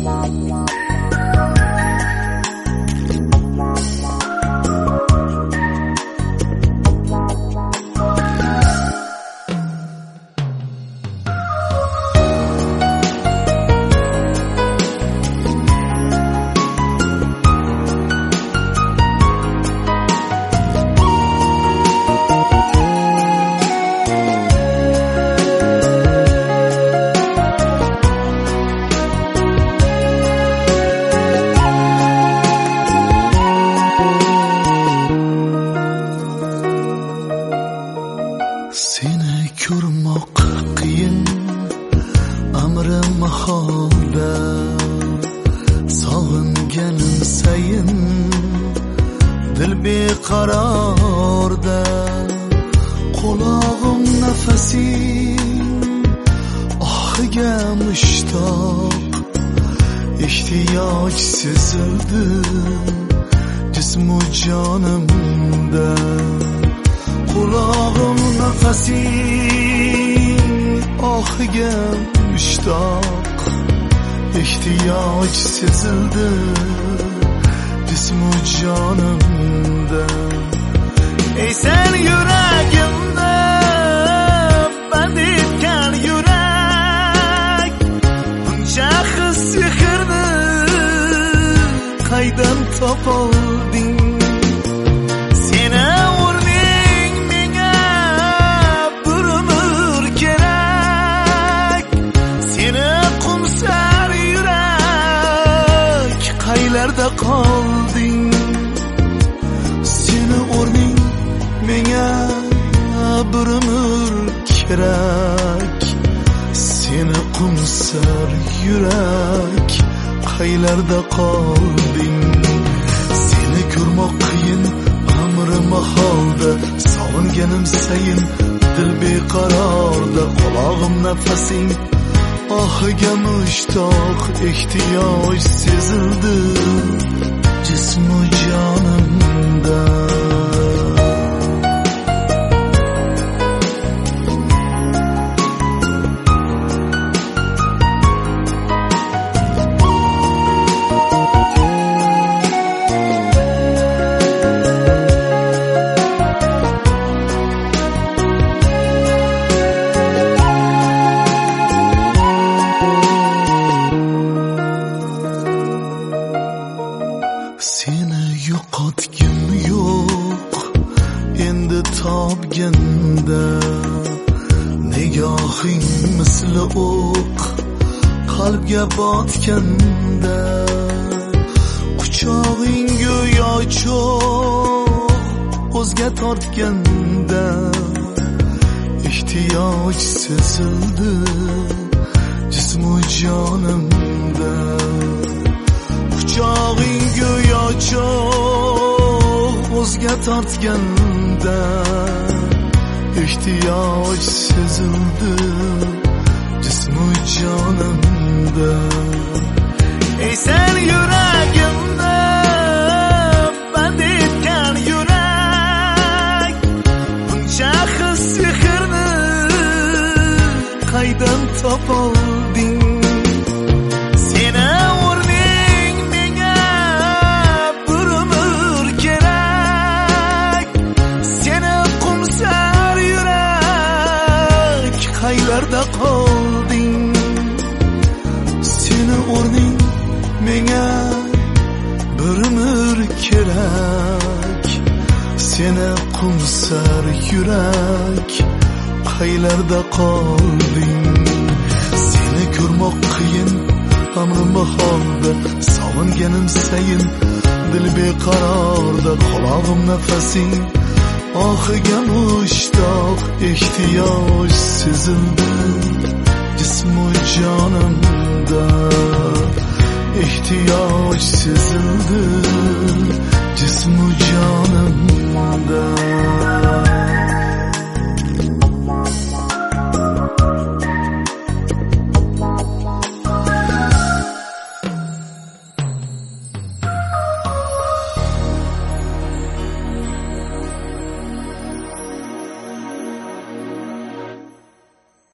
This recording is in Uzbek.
Seni ko'rmoq qiyin, amri maholda, sog'inganim sayin dil beqarorda. Qulog'im nafasing ohiga mushtoq, ehtiyoj sezildi jismu jonimda. Qulog'im nafasing ohiga mushtoq, ehtiyoj sezildi jismu jonimda. Ey sen yuragimda band etgan yurak, buncha his sehrni qaydan topolding? Seni o'rning menga bir umr kerak, seni qumsar yurak qaylarda qolding? Seni o'rning menga bir umr kerak, seni qumsar yurak qaylarda qolding? Seni ko'rmoq qiyin, amri maholda, sog'inganim sayin dil beqarorda. Qulog'im nafasing ohiga mushtoq, ehtiyoj sezildi jismu jonimda. Seni yo'qotgim yo'q endi topganda, nigohing misli o'q qalbga botganda. Quchog'ing go'yo cho'g' o'zga tortganda, ehtiyoj sezildi jismu jonimda. Quchog'ing go'yo cho'g' o'zga tortganda, ehtiyoj sezildi jismu jonimda. Ey sen yuragimda band etgan yurak, buncha his sehrni qaydan topolding? Seni o'rning menga bir umr kerak, seni qumsar yurak qaylarda qolding? Seni o'rning menga bir umr kerak, seni qumsar yurak qaylarda qolding? Seni ko'rmoq qiyin, amri maholda, sog'inganim sayin dil beqarorda. Qulog'im nafasing ohiga mushtoq, ehtiyoj sezildi jismu jonimda. Ehtiyoj sezildi jismu jonimda.